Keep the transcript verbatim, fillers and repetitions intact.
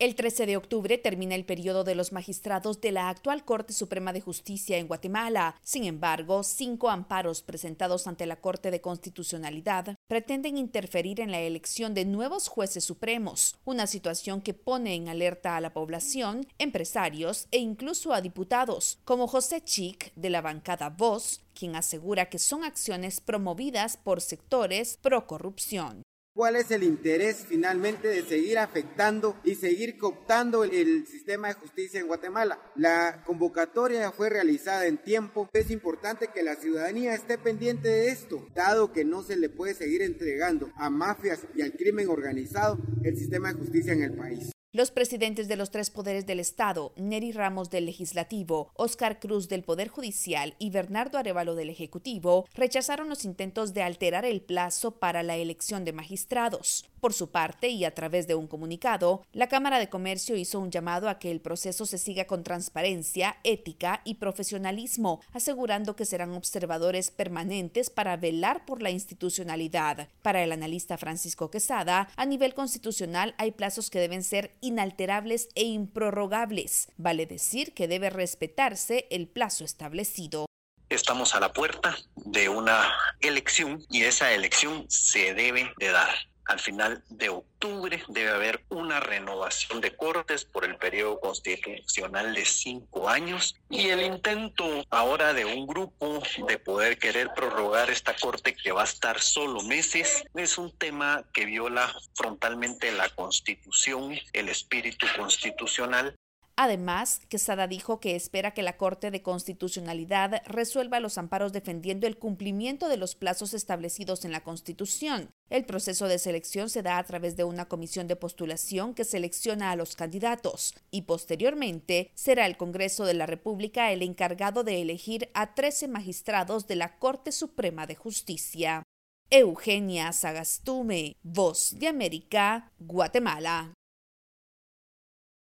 El trece de octubre termina el periodo de los magistrados de la actual Corte Suprema de Justicia en Guatemala. Sin embargo, cinco amparos presentados ante la Corte de Constitucionalidad pretenden interferir en la elección de nuevos jueces supremos, una situación que pone en alerta a la población, empresarios e incluso a diputados, como José Chic de la bancada Voz, quien asegura que son acciones promovidas por sectores pro corrupción. ¿Cuál es el interés finalmente de seguir afectando y seguir cooptando el sistema de justicia en Guatemala? La convocatoria fue realizada en tiempo. Es importante que la ciudadanía esté pendiente de esto, dado que no se le puede seguir entregando a mafias y al crimen organizado el sistema de justicia en el país. Los presidentes de los tres poderes del Estado, Neri Ramos del Legislativo, Óscar Cruz del Poder Judicial y Bernardo Arévalo del Ejecutivo, rechazaron los intentos de alterar el plazo para la elección de magistrados. Por su parte, y a través de un comunicado, la Cámara de Comercio hizo un llamado a que el proceso se siga con transparencia, ética y profesionalismo, asegurando que serán observadores permanentes para velar por la institucionalidad. Para el analista Francisco Quesada, a nivel constitucional hay plazos que deben ser inalterables e improrrogables. Vale decir que debe respetarse el plazo establecido. Estamos a la puerta de una elección y esa elección se debe de dar. Al final de octubre debe haber una renovación de cortes por el periodo constitucional de cinco años y el intento ahora de un grupo de poder querer prorrogar esta corte que va a estar solo meses es un tema que viola frontalmente la Constitución, el espíritu constitucional. Además, Quesada dijo que espera que la Corte de Constitucionalidad resuelva los amparos defendiendo el cumplimiento de los plazos establecidos en la Constitución. El proceso de selección se da a través de una comisión de postulación que selecciona a los candidatos y posteriormente será el Congreso de la República el encargado de elegir a trece magistrados de la Corte Suprema de Justicia. Eugenia Sagastume, Voz de América, Guatemala.